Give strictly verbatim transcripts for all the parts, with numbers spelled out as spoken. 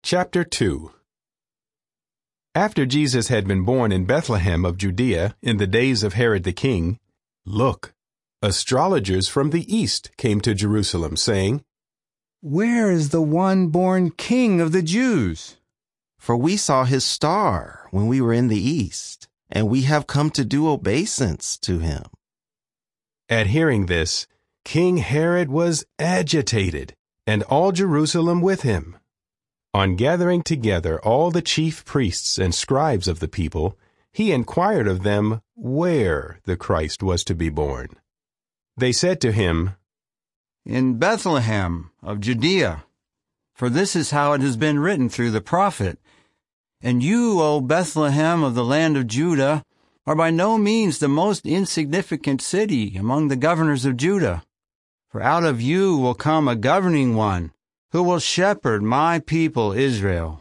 Chapter two. After Jesus had been born in Bethlehem of Judea in the days of Herod the king, look, astrologers from the east came to Jerusalem, saying, "Where is the one born King of the Jews? For we saw his star when we were in the east, and we have come to do obeisance to him." At hearing this, King Herod was agitated, and all Jerusalem with him. On gathering together all the chief priests and scribes of the people, he inquired of them where the Christ was to be born. They said to him, "In Bethlehem of Judea, for this is how it has been written through the prophet. And you, O Bethlehem of the land of Judah, are by no means the most insignificant city among the governors of Judah. For out of you will come a governing one, who will shepherd my people Israel."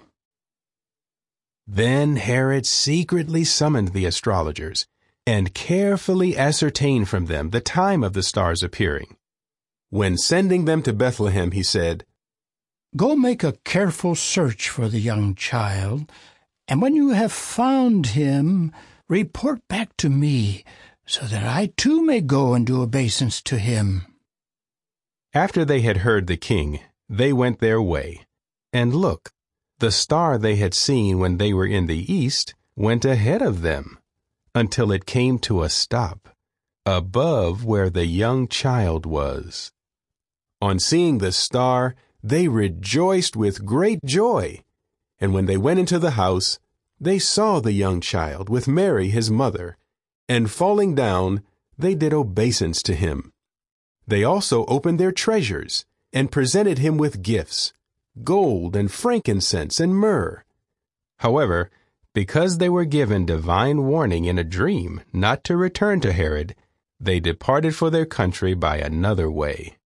Then Herod secretly summoned the astrologers, and carefully ascertained from them the time of the star's appearing. When sending them to Bethlehem, he said, "Go make a careful search for the young child, and when you have found him, report back to me, so that I too may go and do obeisance to him." After they had heard the king, they went their way. And look, the star they had seen when they were in the east went ahead of them, until it came to a stop, above where the young child was. On seeing the star, they rejoiced with great joy. And when they went into the house, they saw the young child with Mary his mother, and falling down, they did obeisance to him. They also opened their treasures, and presented him with gifts, gold and frankincense and myrrh. However, because they were given divine warning in a dream not to return to Herod, they departed for their country by another way.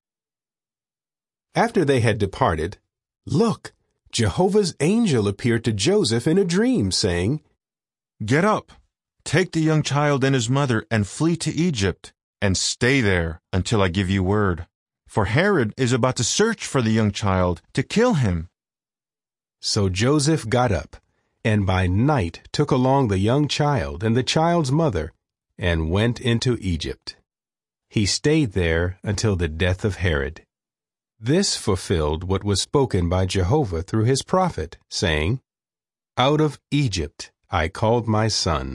After they had departed, look, Jehovah's angel appeared to Joseph in a dream, saying, "Get up, take the young child and his mother, and flee to Egypt, and stay there until I give you word. For Herod is about to search for the young child to kill him." So Joseph got up, and by night took along the young child and the child's mother, and went into Egypt. He stayed there until the death of Herod. This fulfilled what was spoken by Jehovah through his prophet, saying, "Out of Egypt I called my son."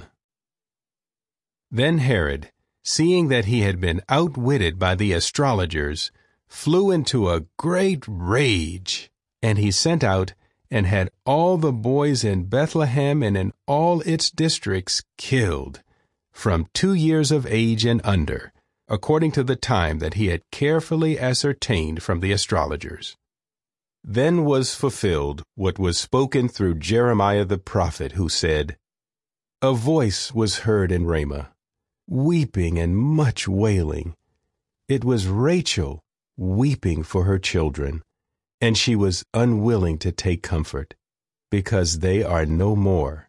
Then Herod, seeing that he had been outwitted by the astrologers, flew into a great rage, and he sent out and had all the boys in Bethlehem and in all its districts killed, from two years of age and under, according to the time that he had carefully ascertained from the astrologers. Then was fulfilled what was spoken through Jeremiah the prophet, who said, "A voice was heard in Ramah, weeping and much wailing. It was Rachel weeping for her children, and she was unwilling to take comfort, because they are no more."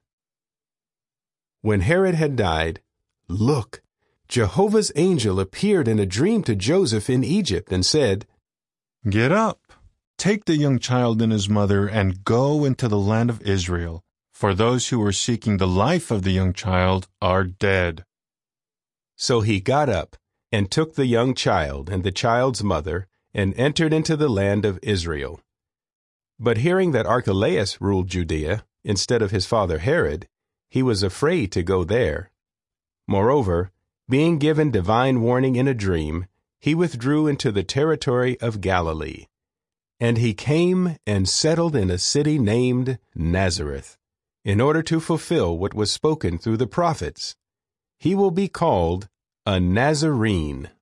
When Herod had died, look, Jehovah's angel appeared in a dream to Joseph in Egypt and said, "Get up, take the young child and his mother, and go into the land of Israel, for those who were seeking the life of the young child are dead." So he got up, and took the young child and the child's mother, and entered into the land of Israel. But hearing that Archelaus ruled Judea instead of his father Herod, he was afraid to go there. Moreover, being given divine warning in a dream, he withdrew into the territory of Galilee. And he came and settled in a city named Nazareth, in order to fulfill what was spoken through the prophets. He will be called a Nazarene.